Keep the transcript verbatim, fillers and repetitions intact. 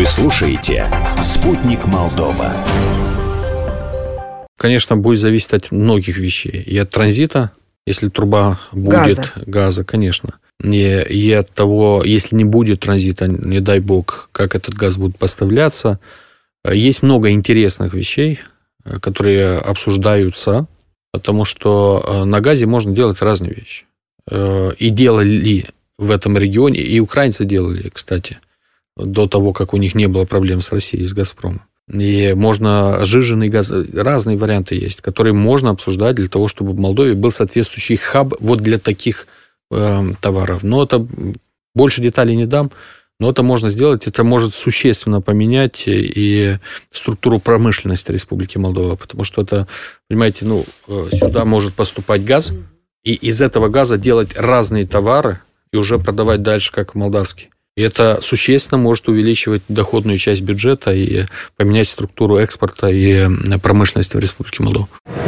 Вы слушаете «Спутник Молдова». Конечно, будет зависеть от многих вещей. И от транзита, если труба будет, газа, газа конечно. И, и от того, если не будет транзита, не дай бог, как этот газ будет поставляться. Есть много интересных вещей, которые обсуждаются, потому что на газе можно делать разные вещи. И делали в этом регионе, и украинцы делали, кстати, до того, как у них не было проблем с Россией, с «Газпромом». И можно сжиженный газ, разные варианты есть, которые можно обсуждать для того, чтобы в Молдове был соответствующий хаб вот для таких э, товаров. Но это больше деталей не дам, но это можно сделать, это может существенно поменять и структуру промышленности Республики Молдова, потому что это, понимаете, ну, сюда может поступать газ, и из этого газа делать разные товары и уже продавать дальше, как молдавский. И это существенно может увеличивать доходную часть бюджета и поменять структуру экспорта и промышленности в Республике Молдова.